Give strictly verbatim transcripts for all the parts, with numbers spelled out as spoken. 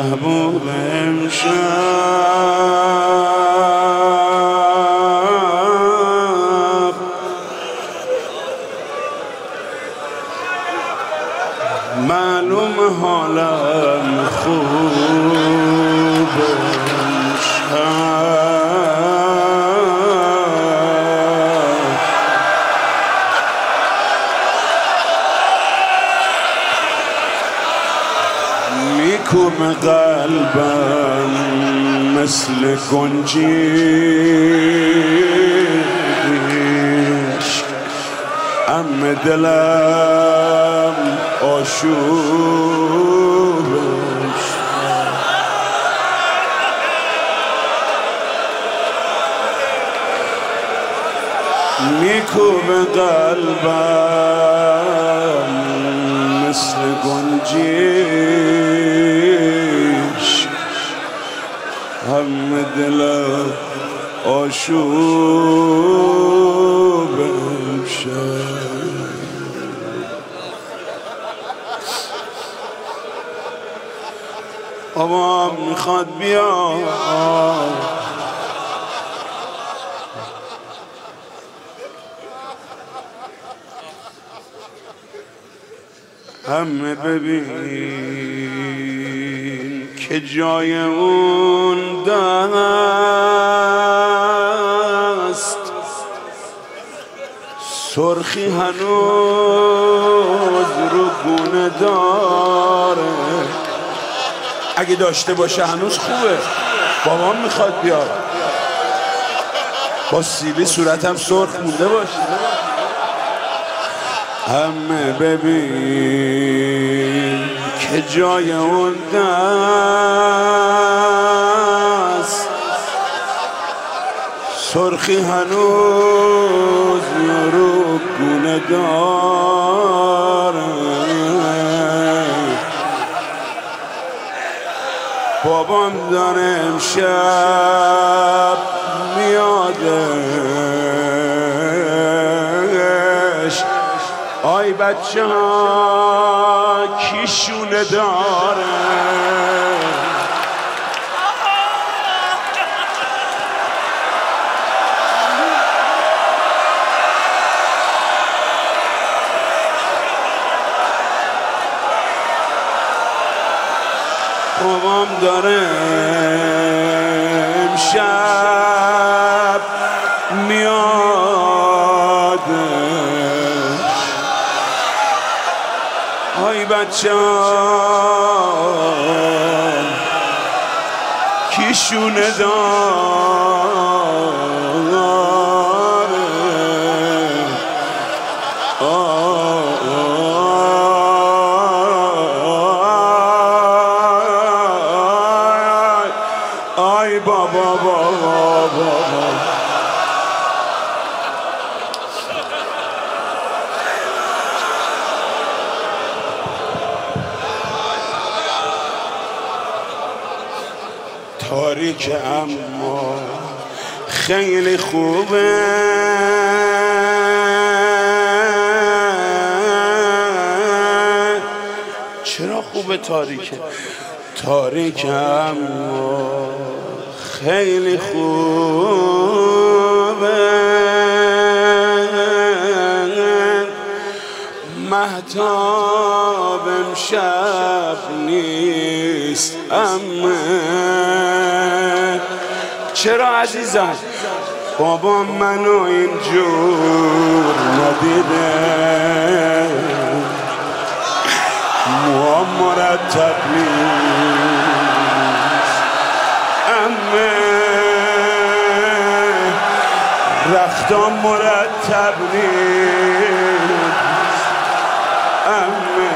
محبوب امشب معلوم حالم خوب امشب میکوم قلبم مثل گنجیش ام دلم آشوبش میکوب قلبم مثل گنجیش هم دلم آشوبش بابا میخواد بیا همه ببین که جای اون دست سرخی هنوز رو گونه داره اگه داشته باشه هنوز خوبه بابام میخواد بیاد با سیلی صورتم سرخ مونده باشه همه ببین که جای اون دست سرخی هنوز رو گونه داره بابام داره امشب میادش آی بچه ها کی شونه داره بابام داره امشب میادش آی بچه کی شونه داره آی بابا بابا بابا تاریک اما خیلی خوبه چرا خوبه تاریکه تاریک اما خیلی خوبه مهتاب امشب نیست اما چرا عزیزم بابا منو اینجور ندیده موها مرتب نیست اما رختام مرتب نیست اما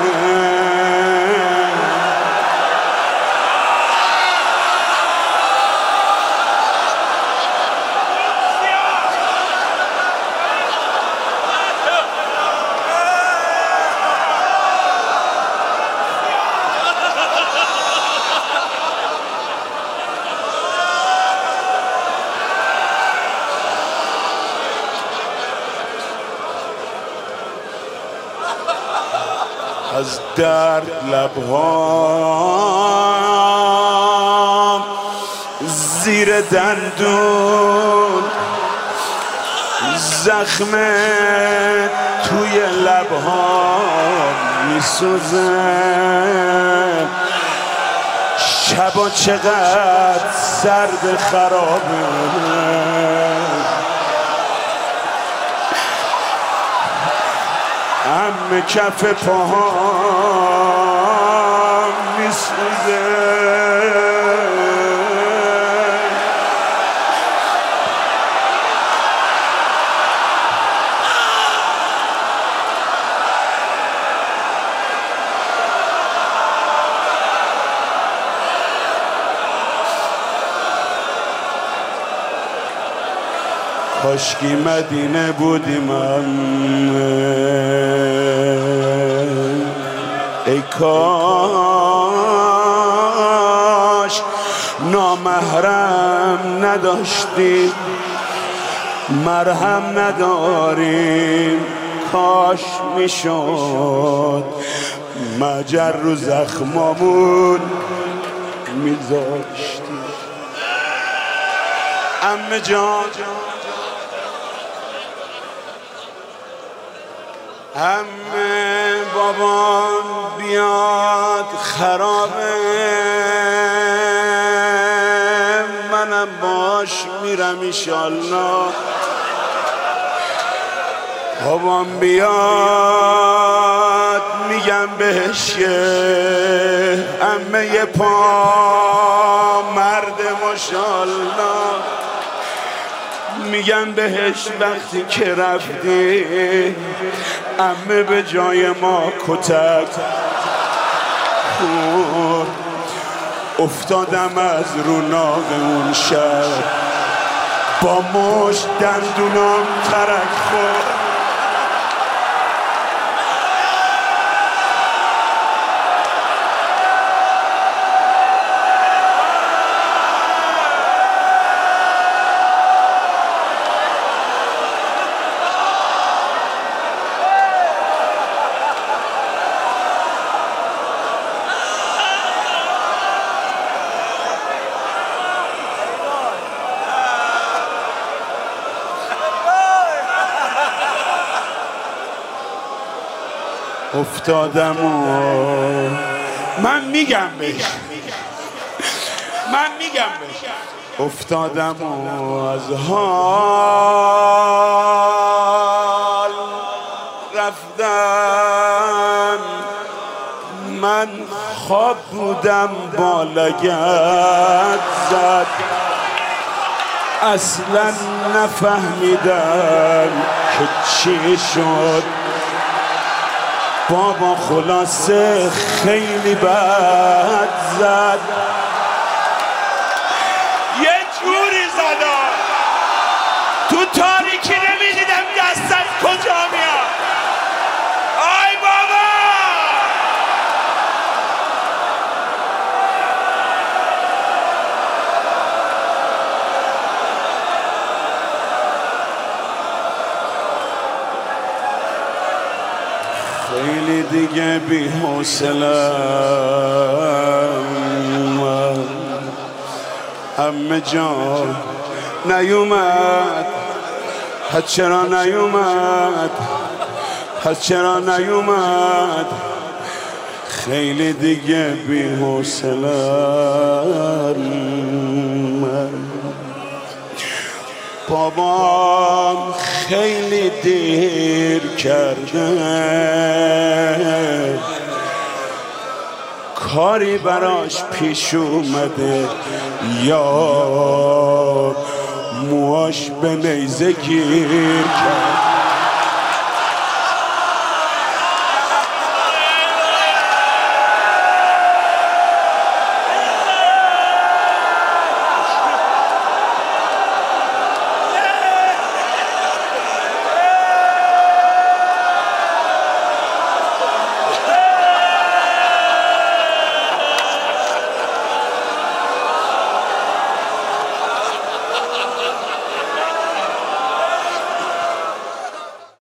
درد لبها زیر دندون زخم توی لبها میسوزه شبا چقدر سرد خرابه همه کف پاها میسوزه کاشکی مدینه بودی من ای کاش نامحرم نداشتی مرهم نداریم کاش میشد مجر رو زخمامون میذاشتی عمه جان همه بابان بیاد خرابه منم باش میرم ایشالله بابام بیاد میگم بهش که همه یه پا مرد ماشالله میگم بهش وقتی که رفتی عمه به جای ما کتک خورد افتادم از رو ناق اون شب با مشت دندونام ترک خورد افتادم و من میگم بهش من میگم بهش افتادم و از حال رفتم من خواب بودم با لگد زد اصلا نفهمیدم که چی شد بابا خلاصه خیلی بد زد یه جوری زدم تو تاریکی نمیدیدم دستم کجا میاد آی بابا خیلی دیگه بی حوصله‌ام همه جا نیومد پس چرا نیومد پس چرا نیومد خیلی دیگه بی حوصله‌ام بابام خیلی دیر کرده کاری براش پیش اومده یا موهاش به نیزه گیر کرد